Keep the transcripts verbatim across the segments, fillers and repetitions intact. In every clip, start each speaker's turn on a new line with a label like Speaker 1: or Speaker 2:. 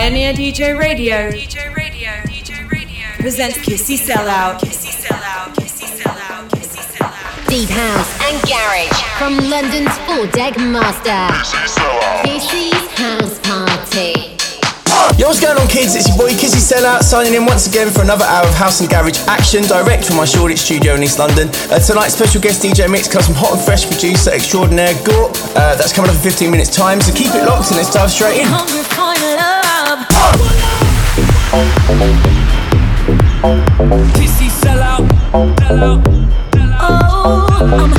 Speaker 1: Pioneer D J Radio. D J Radio. D J Radio. Presents Kissy Sellout. Kissy Sellout. Kissy Sellout. Kissy Sellout.
Speaker 2: Deep house and garage from London's full deck master. Kissy's House Party.
Speaker 3: Yo, what's going on, kids? It's your boy Kissy Sellout signing in once again for another hour of house and garage action direct from my Shoreditch studio in East London. Uh, tonight's special guest D J mix comes from hot and fresh producer extraordinaire Gorp. Uh, that's coming up in fifteen minutes time, so keep it locked and let's dive straight in.
Speaker 4: Kissy Sellout, Sellout, Sellout.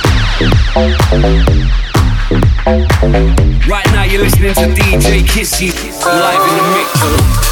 Speaker 4: Right now you're listening to D J Kissy live in the mix.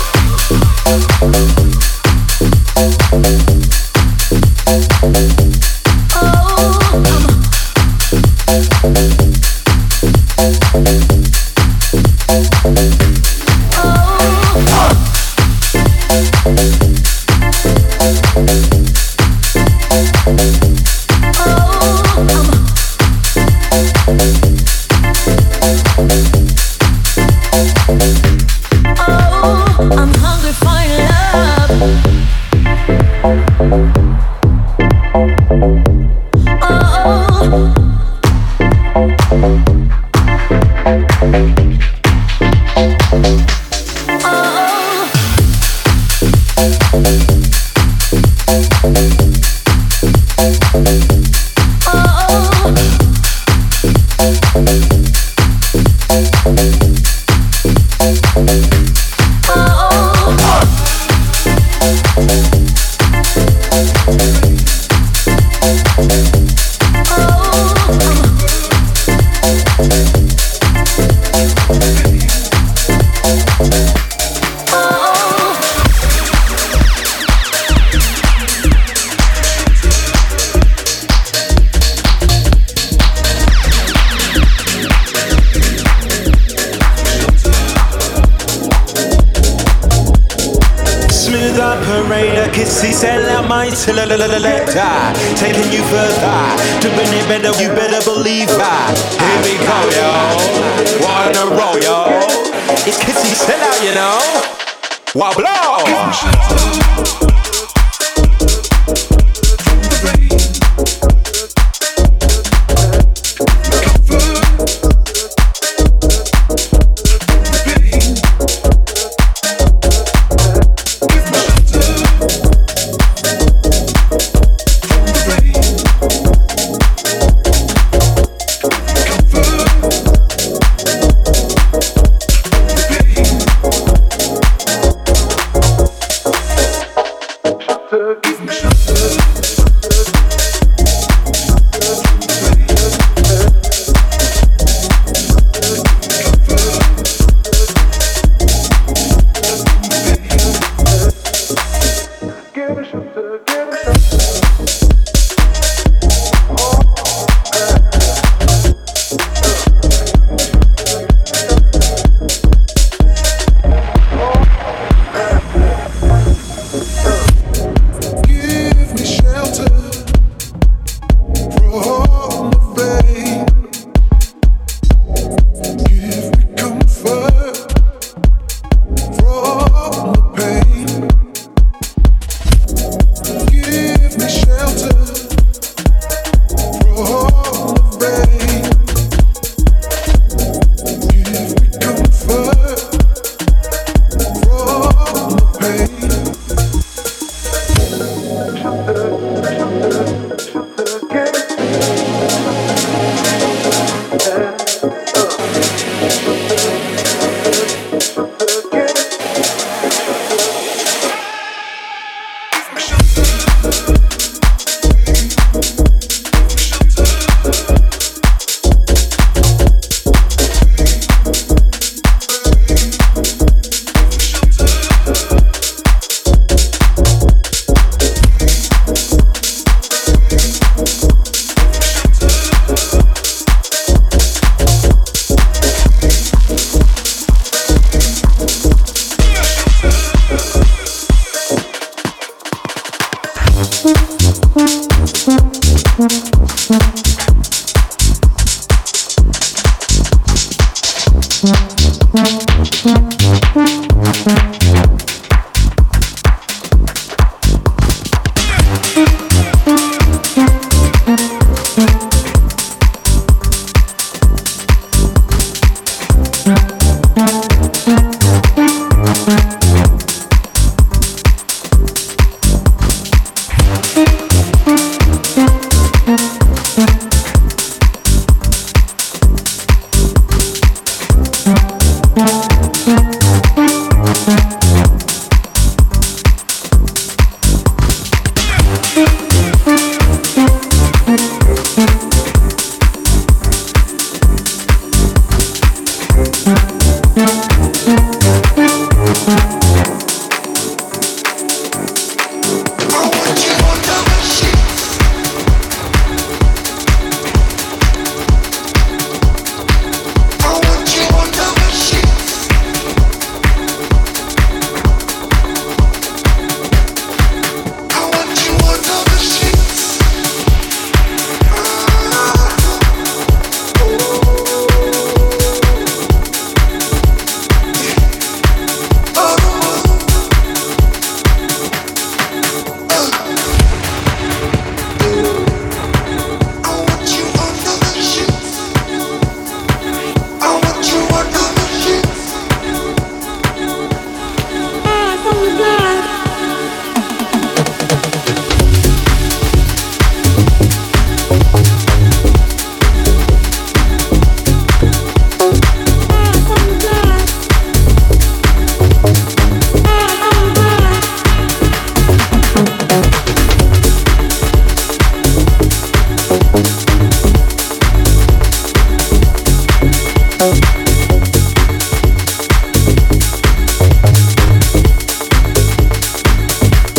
Speaker 5: Taking you further, doing it better, you better believe that. Here we go, yo. One in a row, yo. It's Kissy Sellout, you know. Wow, blow.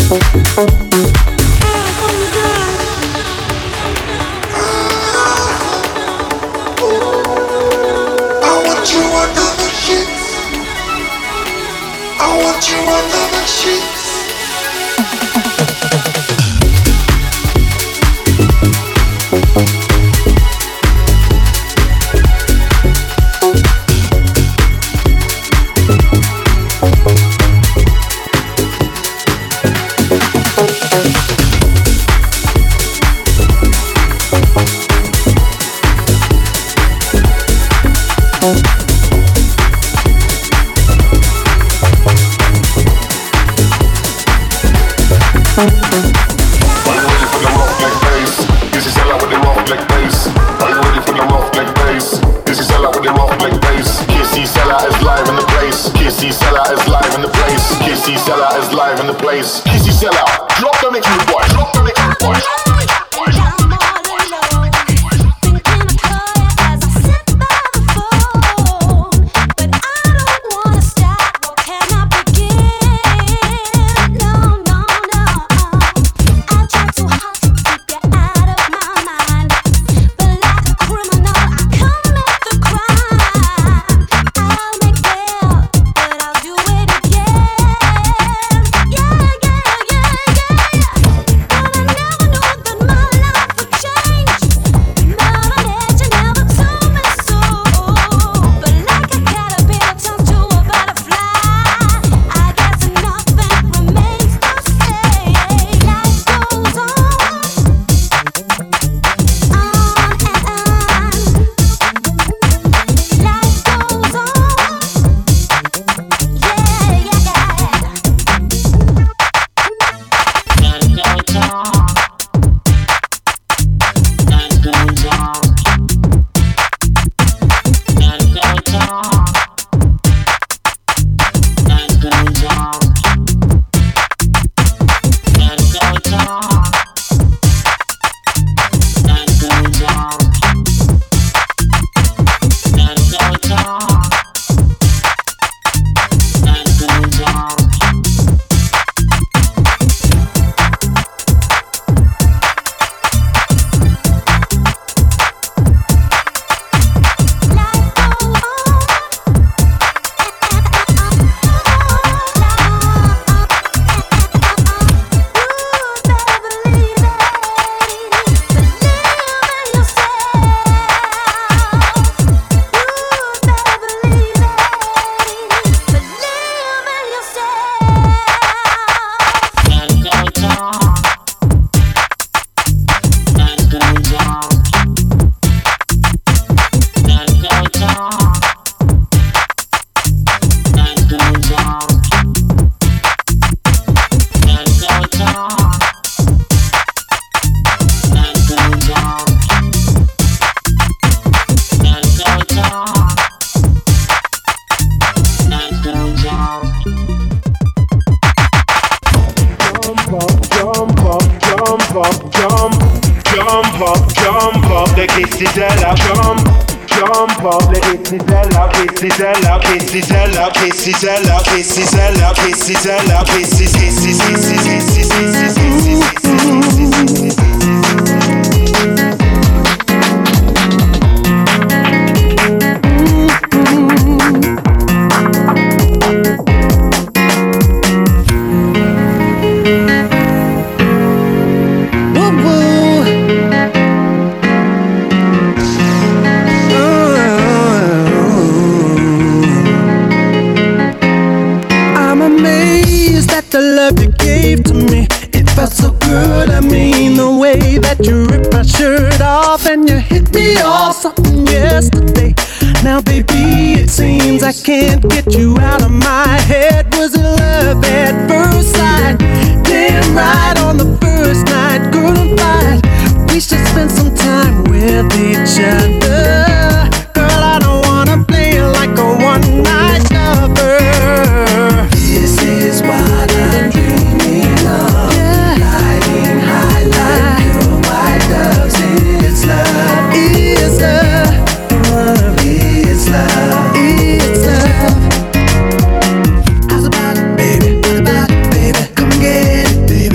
Speaker 6: How's about it, baby? How's about it, baby? Come get it, baby.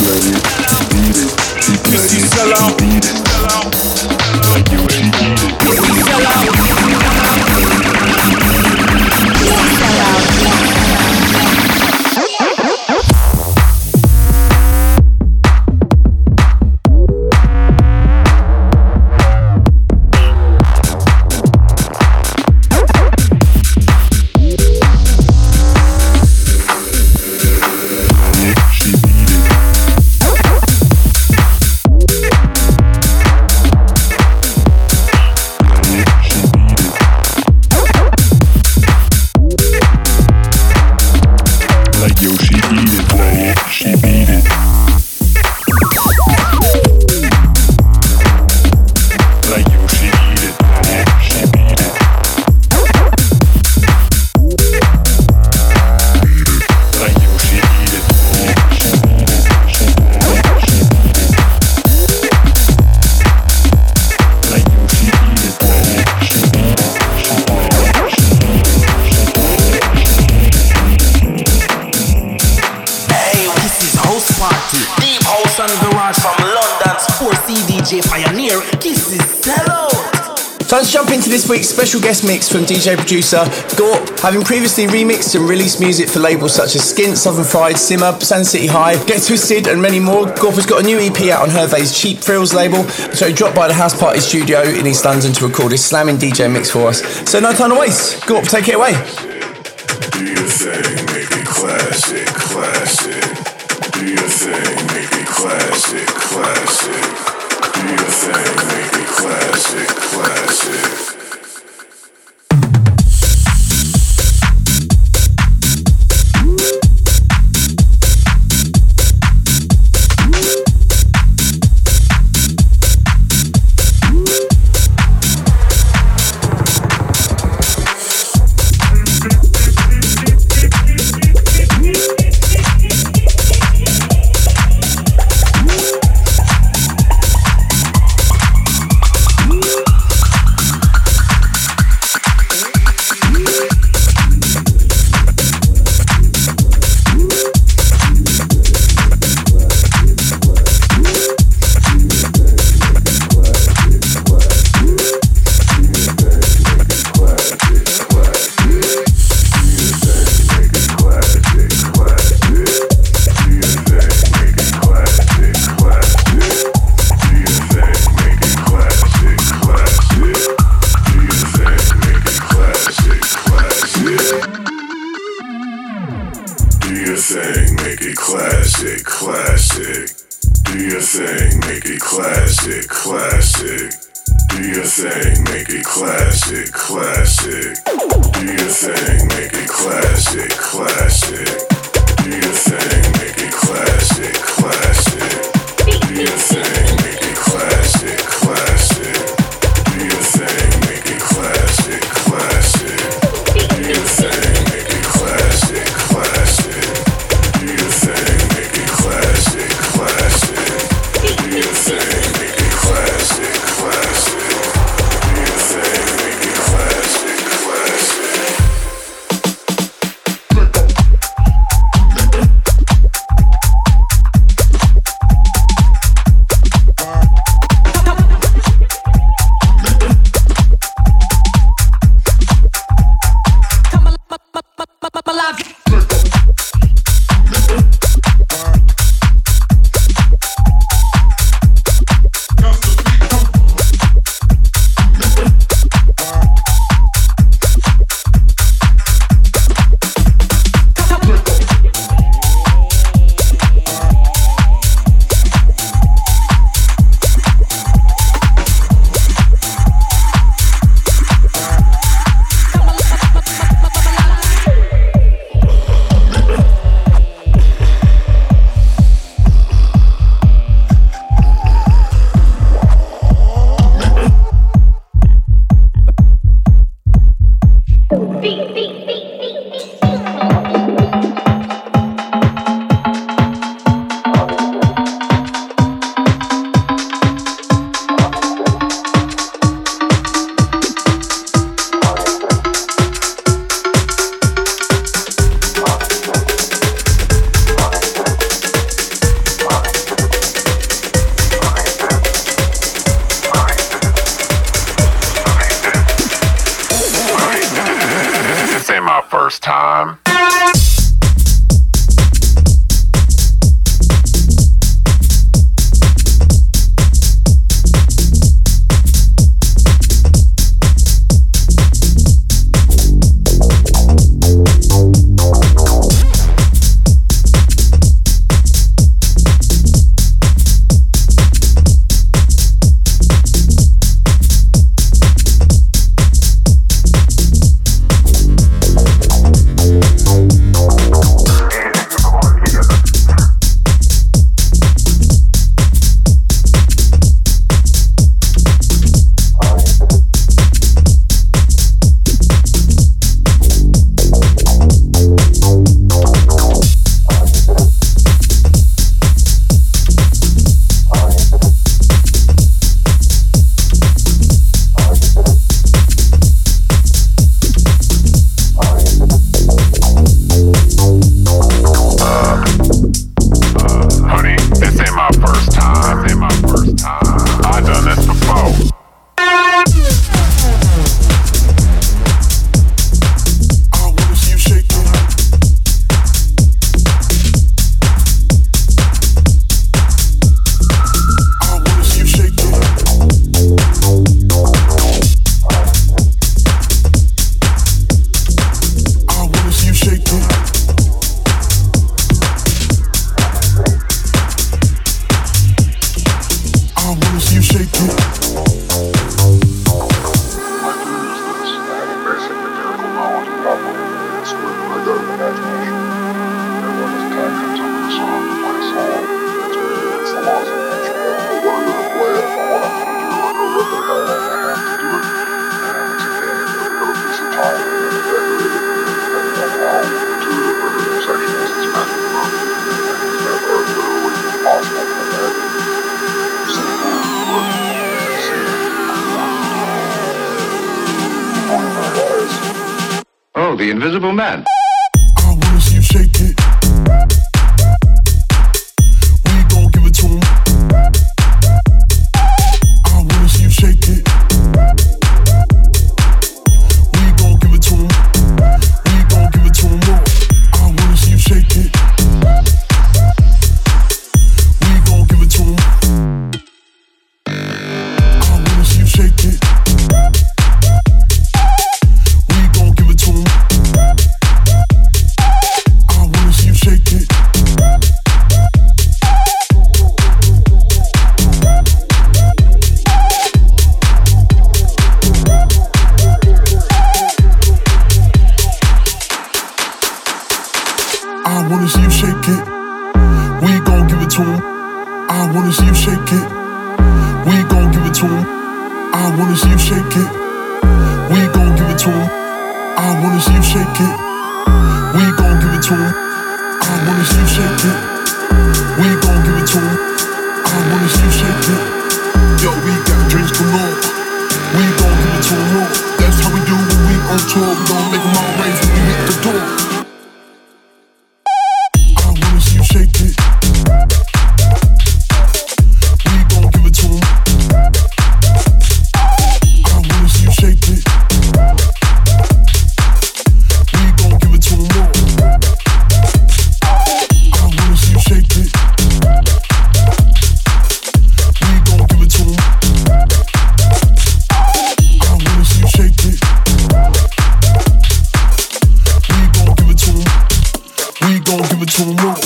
Speaker 4: Kissy sell out. Like you ain't need it. Kissy sell out. Sell out.
Speaker 3: So let's jump into this week's special guest mix from D J producer Gorp. Having previously remixed and released music for labels such as Skint, Southern Fried, Simmer, Sand City High, Get Twisted and many more, Gorp has got a new E P out on Hervé's Cheap Thrills label, so he dropped by the House Party studio in East London to record this slamming D J mix for us. So no time to waste, Gorp, take it away.
Speaker 6: Do your thing, make it classic, classic. Do your thing, make it classic, classic. Do your thing, make it classic, classic.
Speaker 7: the Invisible Man.
Speaker 6: I wanna see you shake it. We gon' give it to him. I wanna see you shake it. We gon' give it to him. We gon' give it to him more. I wanna see you shake it. We gon' give it to him. I wanna see you shake it. We gon' give it to him. I wanna see you shake it. I wanna see you shake it. We gon' give it to him. I wanna see you shake it. We gon' give it to him. I wanna see you shake it. We gon' give it to him. I wanna see you shake it. We gon' give it to him. I wanna see you shake it. We gon' give it to him. I wanna see you shake it. Yo, we got drinks galore. We gon' give it to him more. That's how we do when we on tour. We gon' make them all raise when we hit the door. I wanna see you shake it. We gon' give it to him. I wanna see you shake it. We gon' give it to him more. I wanna see you shake it. We gon' give it to him. I wanna see you shake it. We gon' give it to him. We gon' give it to him more.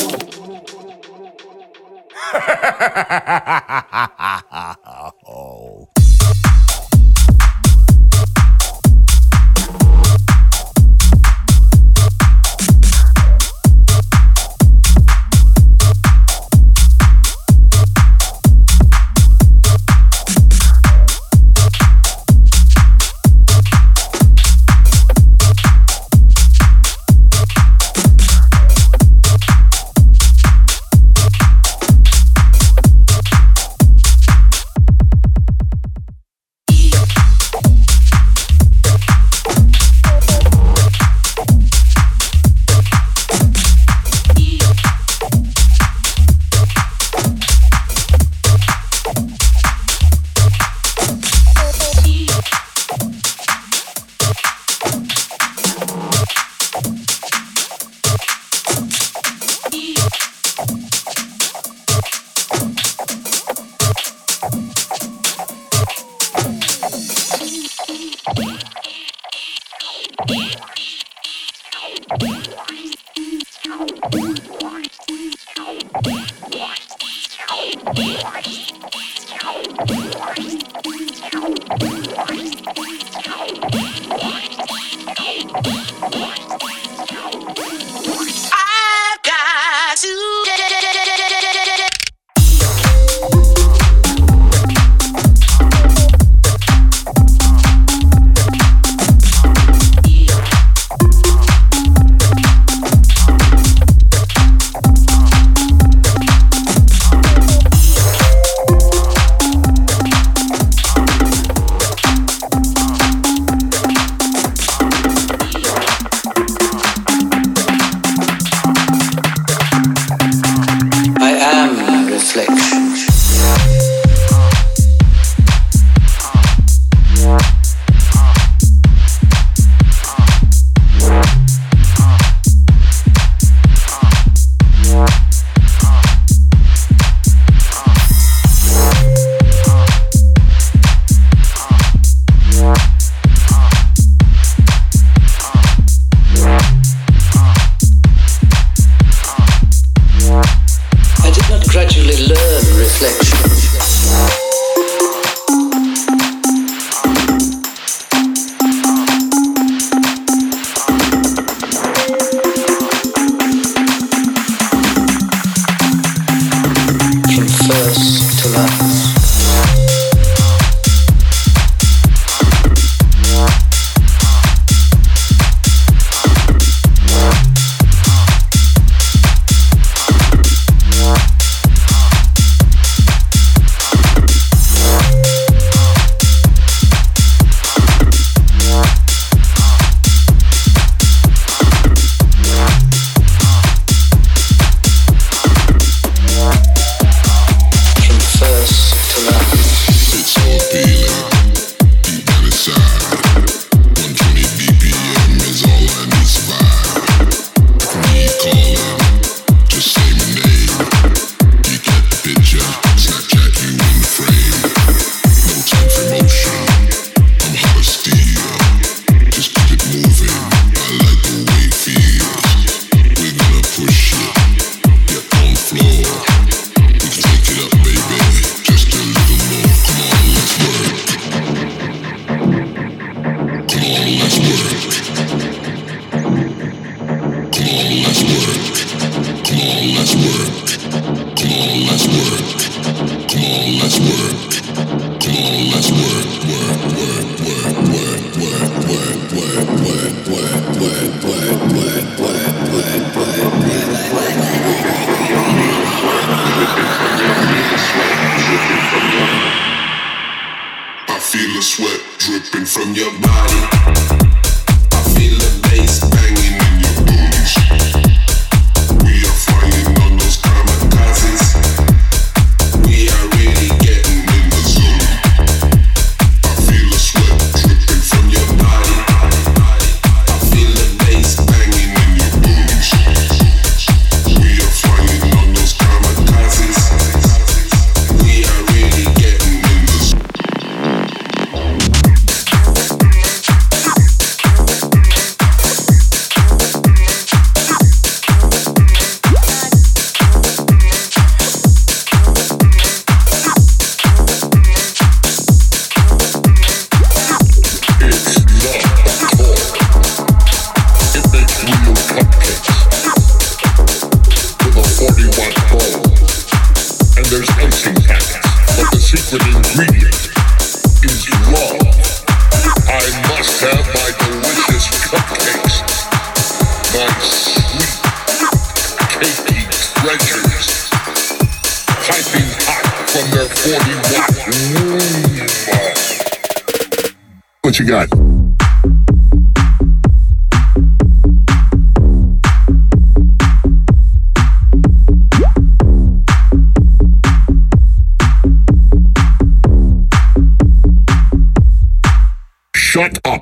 Speaker 3: Oh.
Speaker 7: What you got? Shut up.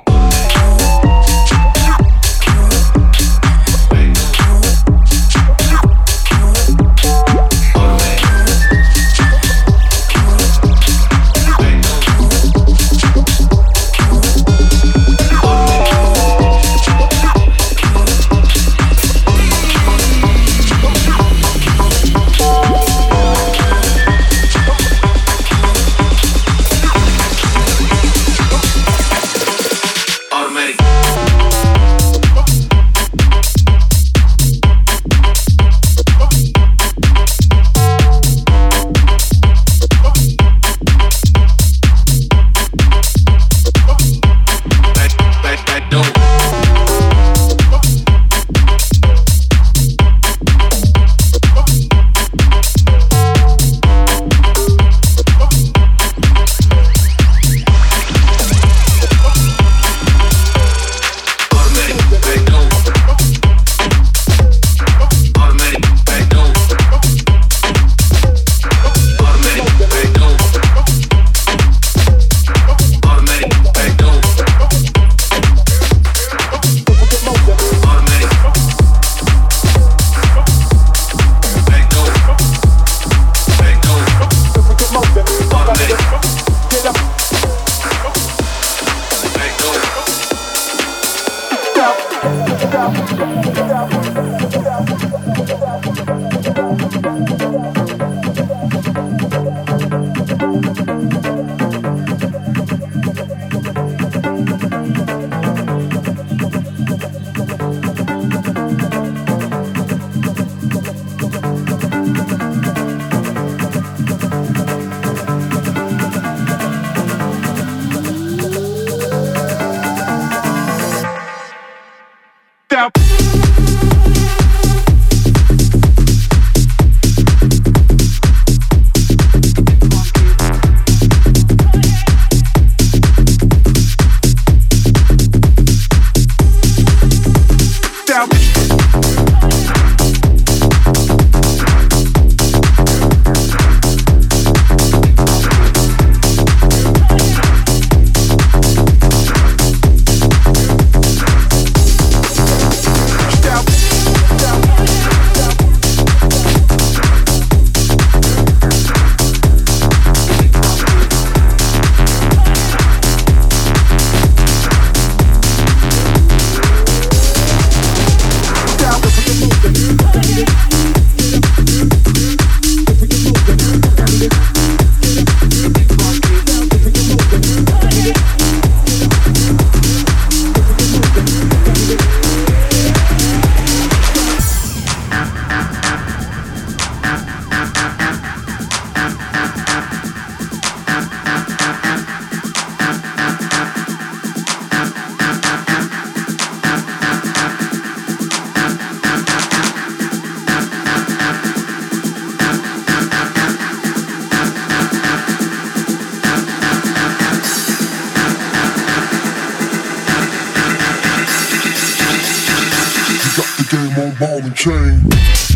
Speaker 7: the ball and chain.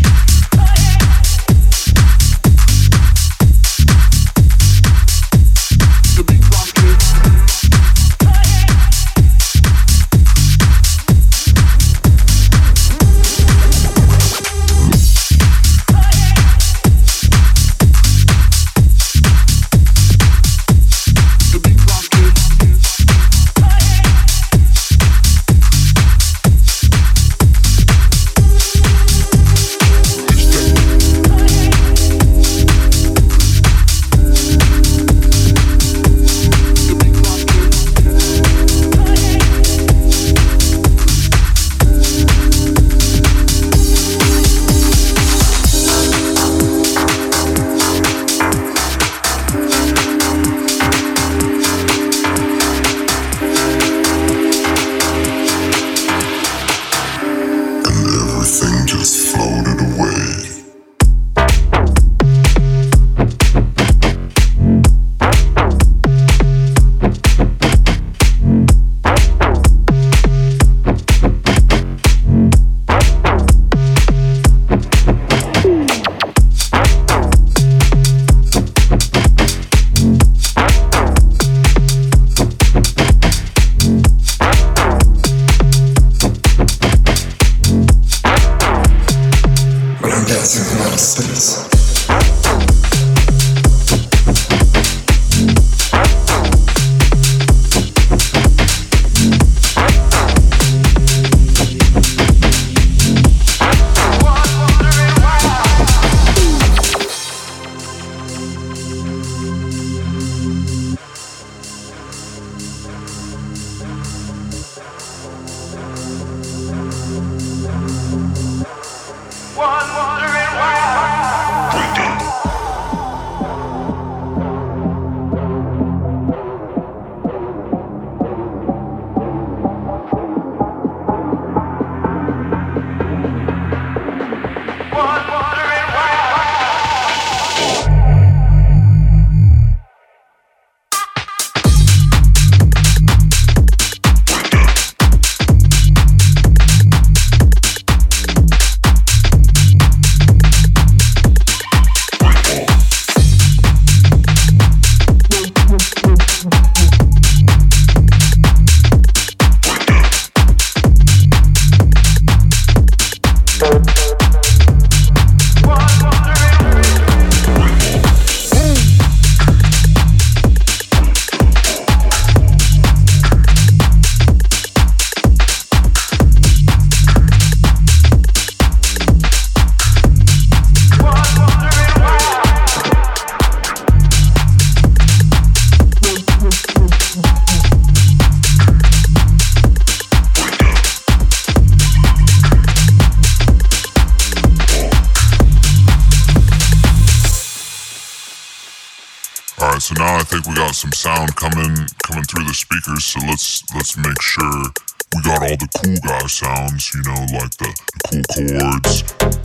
Speaker 8: So now I think we got some sound coming coming through the speakers, so let's let's make sure we got all the cool guy sounds, you know, like the, the cool chords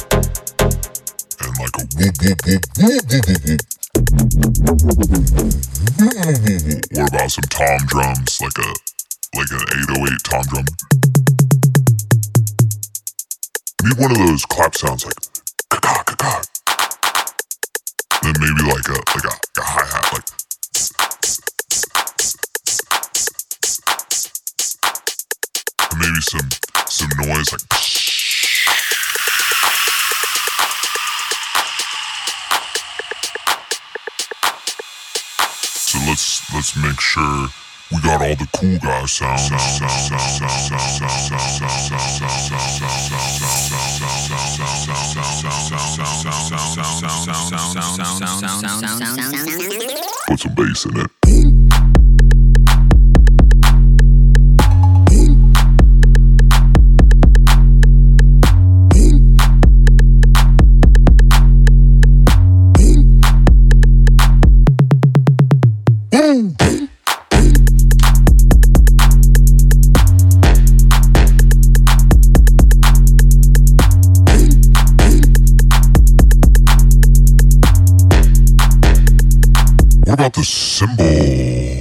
Speaker 8: and like a whoop whoop whoop whoop whoop whoop whoop. What about some tom drums, like a like an eight oh eight tom drum? Need one of those clap sounds like ka ka ka. Then maybe like a like a, a hi-hat, like and maybe some some noise like so let's let's make sure we got all the cool guy sounds. Put some bass in it. What about the cymbal?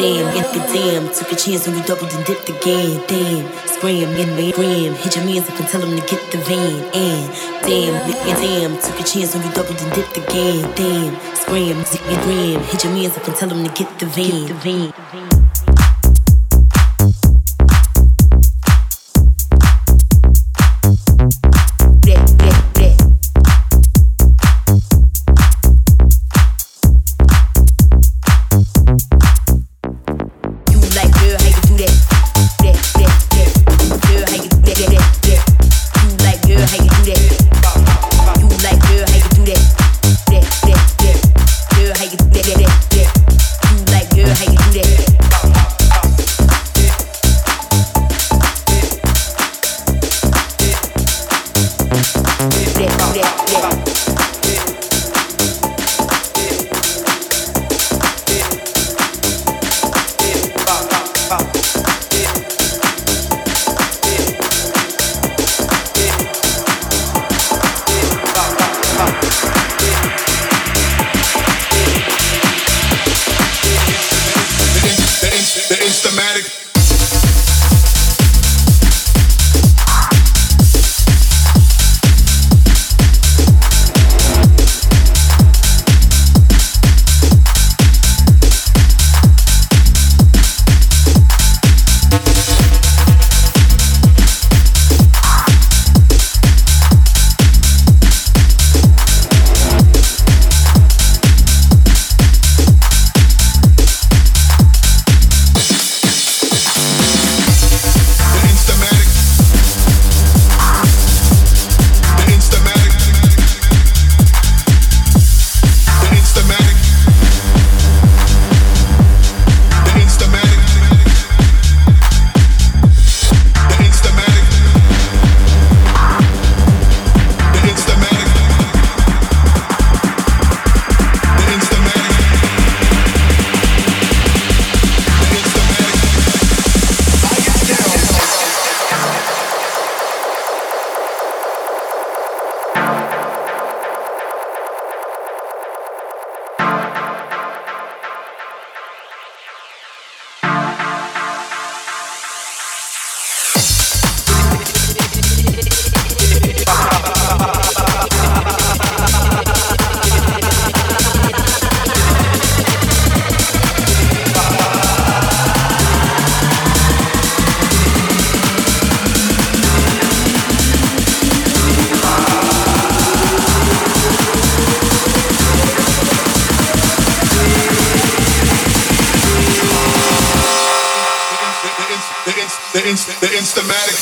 Speaker 9: Damn, get the damn. Took a chance when you doubled and dipped again. Damn, scram, in me, gram. Hit your mans up and tell them to get the van. And damn, and damn. Took a chance when you doubled and dipped again. Damn, scram, zip and gram. Hit your mans up and tell them to get the van. Get the van.
Speaker 10: The Instamatic.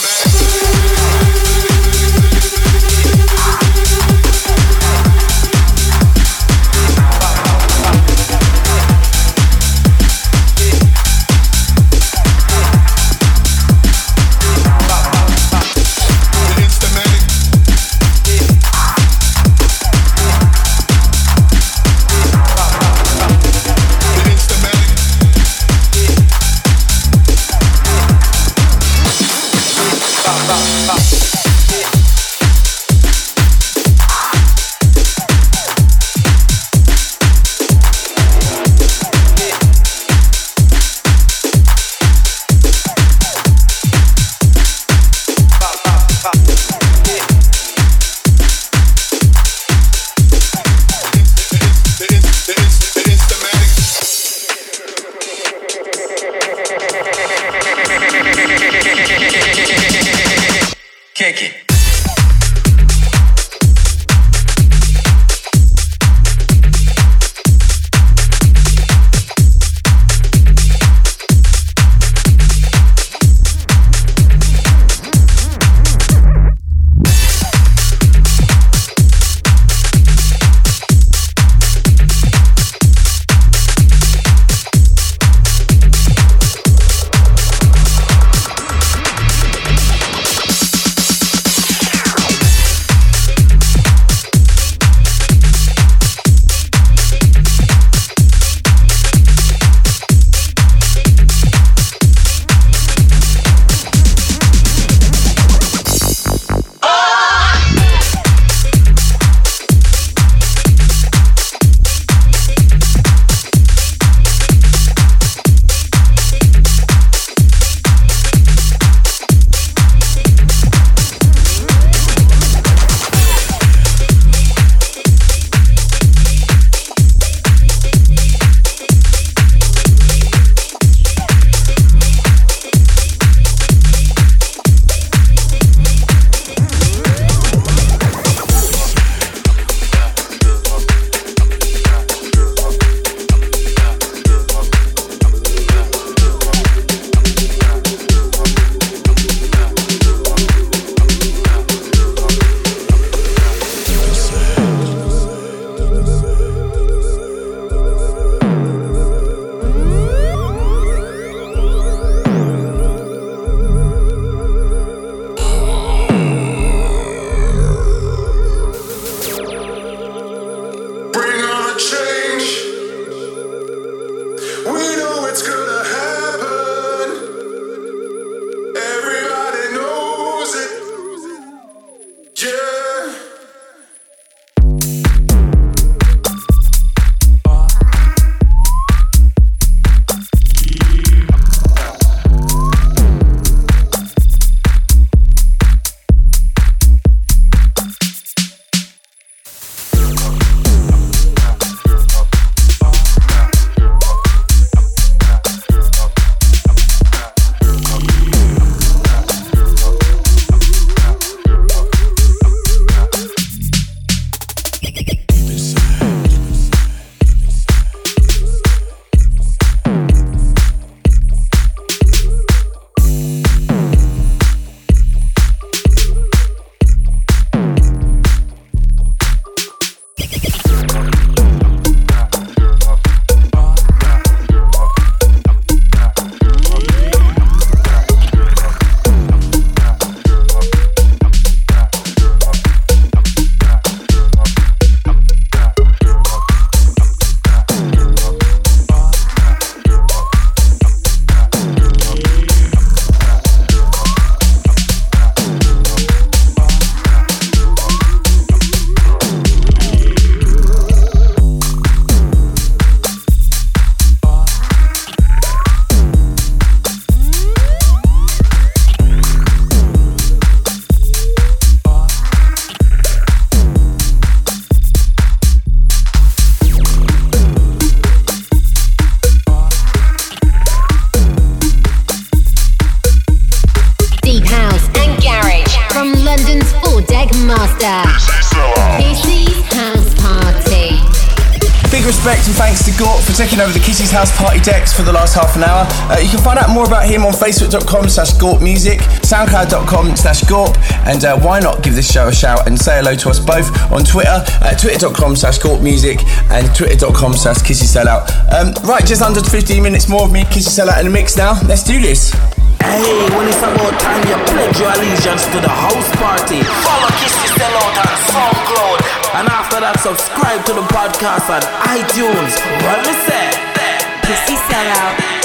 Speaker 3: respect and thanks to Gort for taking over the Kissy's House Party decks for the last half an hour. Uh, you can find out more about him on facebook.com slash Gort Music, soundcloud.com slash Gort, and uh, why not give this show a shout and say hello to us both on Twitter at twitter.com slash Gort Music and twitter.com slash Kissy Sellout. Um, right, just under fifteen minutes more of me, Kissy Sellout in the mix now. Let's do this.
Speaker 10: Hey, when it's about time you pledge your allegiance to the house party, follow Kissy Sellout on SoundCloud. And after that, subscribe to the podcast on iTunes. What me say?
Speaker 1: Kissy Sellout.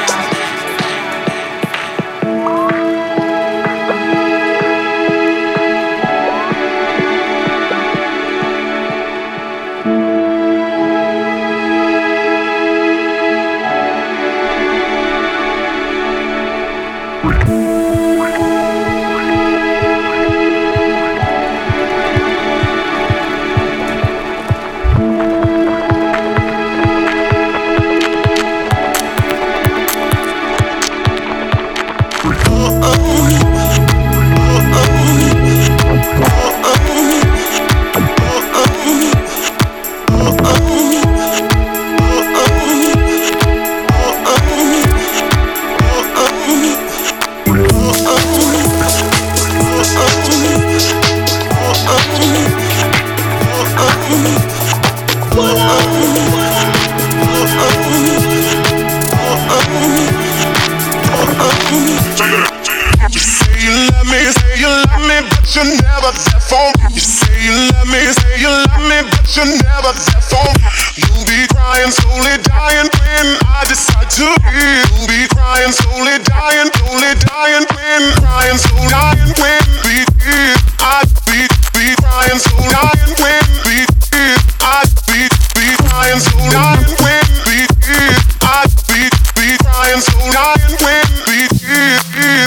Speaker 11: You're never there for me. You say you love me, say you love me, but you're never there for me. You'll be crying, slowly dying when I decide to leave. You'll be crying, slowly dying, slowly dying when crying, so dying when we leave. I be be crying, so dying when we leave. I be be crying, so dying when we leave. I be be crying, so dying when we leave.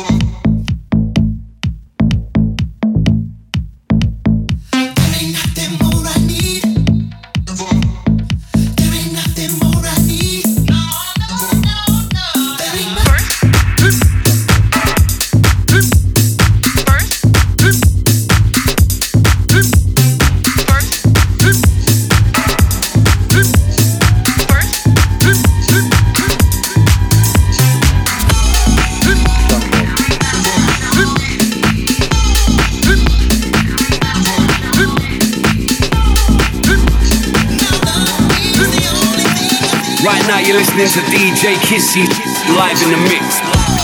Speaker 12: Right now you're listening to D J Kissy live in the mix.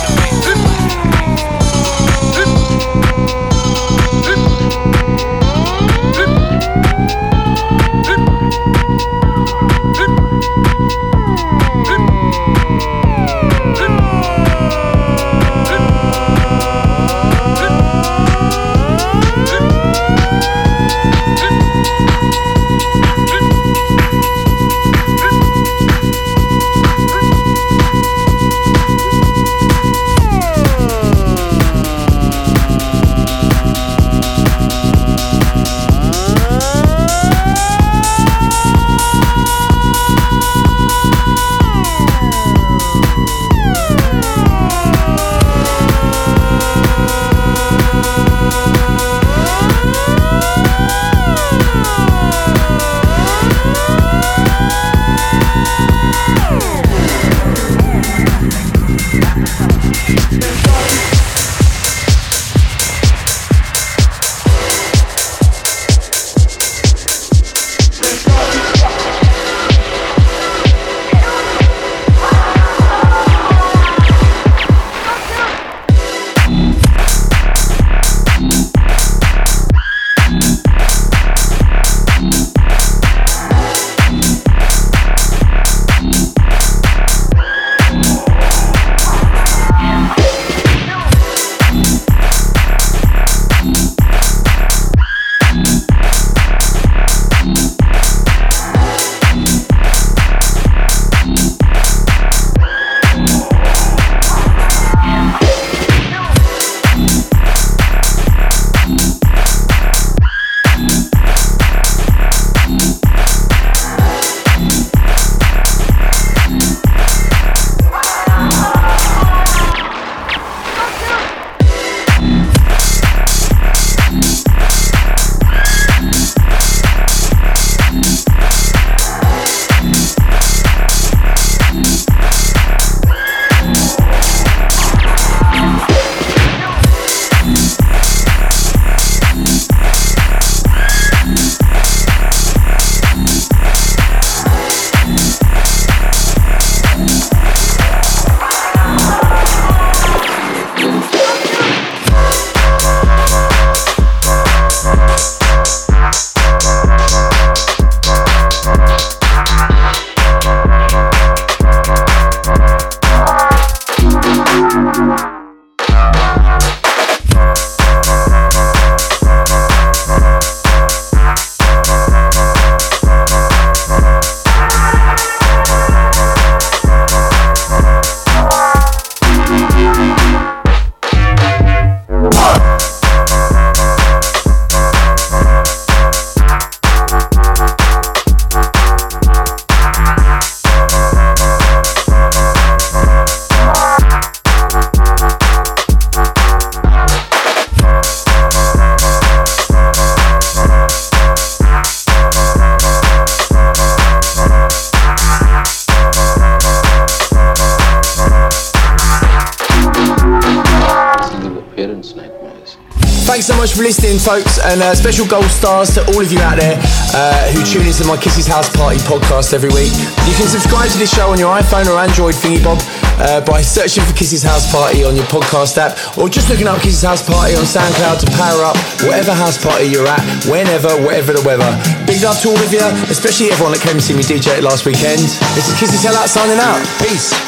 Speaker 3: Thanks so much for listening, folks, and uh, special gold stars to all of you out there uh, who tune into my Kissy's House Party podcast every week. You can subscribe to this show on your iPhone or Android thingy bob uh, by searching for Kissy's House Party on your podcast app, or just looking up Kissy's House Party on SoundCloud to power up whatever house party you're at, whenever, whatever the weather. Big love to all of you, especially everyone that came to see me D J last weekend. This is Kissy Sellout signing out. Peace.